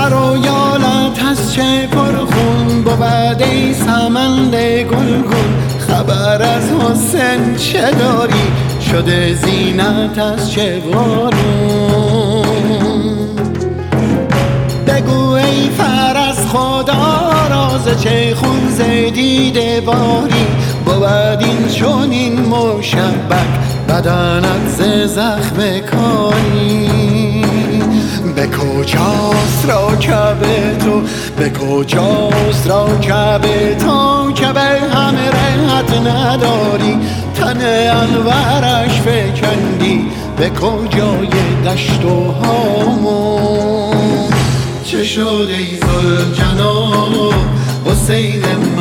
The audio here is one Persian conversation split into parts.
سر و یالت از چه پرخون بود ای سمند گلگون. خبر از حسن چه داری شده زینت از چه بارون. بگو ای فرس خدا راز چه خون زدیده باری بود این چنین مشبک بدنت ز زخم کاری. به کجاست راکب تو به کجاست راکب تو که به همه رهت نداری تن انورش فکندی به کجای دشت و هامون. چه شد ای ذوالجلال حسین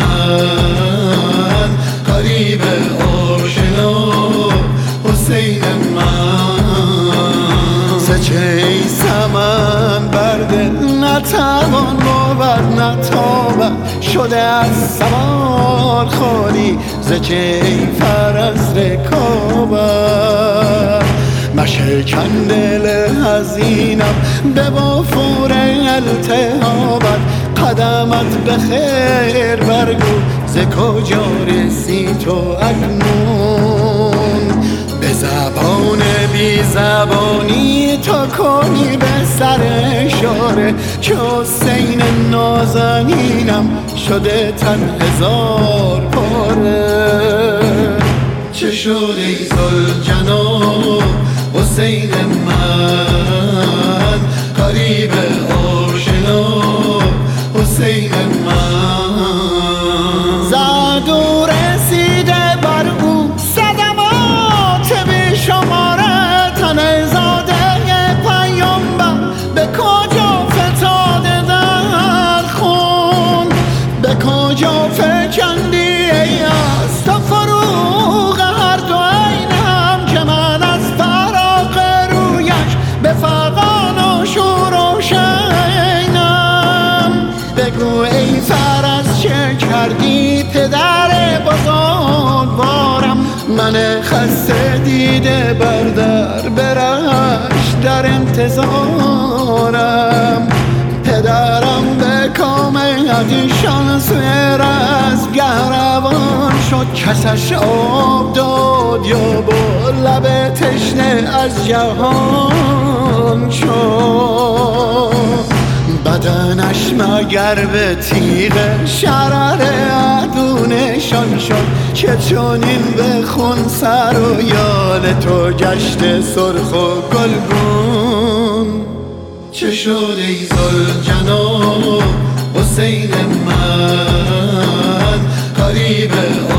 من قریب آشنا حسین من. سچه ای سمن برده نتوان بود نتابد شده از سوار خالی زچه ای فرس رکابد. مشکن دل حزینم به وافور التهابت قدمت به خیر برگو ز کجا رسی تو اکنون. به زبان بی زبانی تو کنی به سر اشاره که حسین نازنینم شده تن هزار پاره. چه شد ای ذوالجلال حسین من قریب آشنا حسین من. زد و رسیده بر او صدمات بی شماره تن زاده پیامبر به کجا فتاده در خون. به کجا فکندی ای از تا فروغ هر دو عینم که من از فراق رویش به فغان و شور و شینم. بگو ای فرس چه کردی پدر بزرگوارم من خسته دیده بردر برش در انتظارم. پدرم به کام ادیشان سویر از گهروان شد کسش آب داد یا با لب تشنه از جهان شد. بدنش مگر به تیغ شرر عدو نشان شد که چونین به خون سر و یال تو گشته سرخ و گلگون. چه شد ای ذوالجلال حسین من قریب